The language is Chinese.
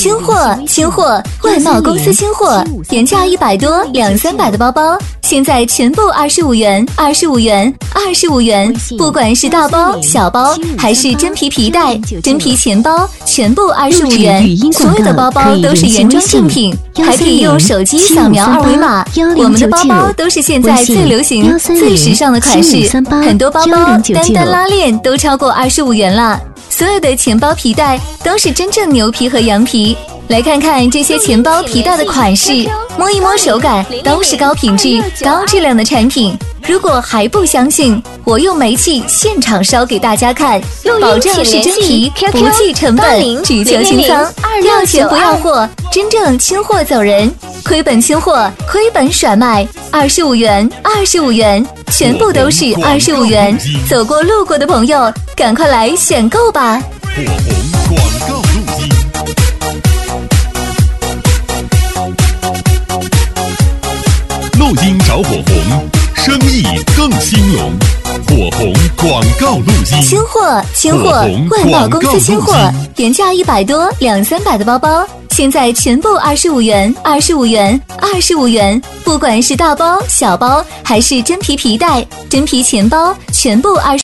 清货，清货！外贸公司清货，原价100多200-300的包包，现在全部25元，25元，25元！不管是大包、小包，还是真皮皮带、真皮钱包，全部25元。所有的包包都是原装正品，还可以用手机扫描2维码。我们的包包都是现在最流行、最时尚的款式，很多包包单单拉链都超过25元了。所有的钱包皮带都是真正牛皮和羊皮，来看看这些钱包皮带的款式，摸一摸手感，都是高品质、高质量的产品。如果还不相信，我用煤气现场烧给大家看，保证是真皮，不计成本，只求清仓，要钱不要货，真正清货走人，亏本清货，亏本甩卖，25元，25元，全部都是25元。走过路过的朋友，赶快来选购吧！ 火红广告录音，录音找火红，生意更兴隆。火红广告录音， 清货，清货！外贸公司清货，原价100多200-300的包包，现在全部25元，25元，25元！不管是大包、小包，还是真皮皮带、真皮钱包，全部25元。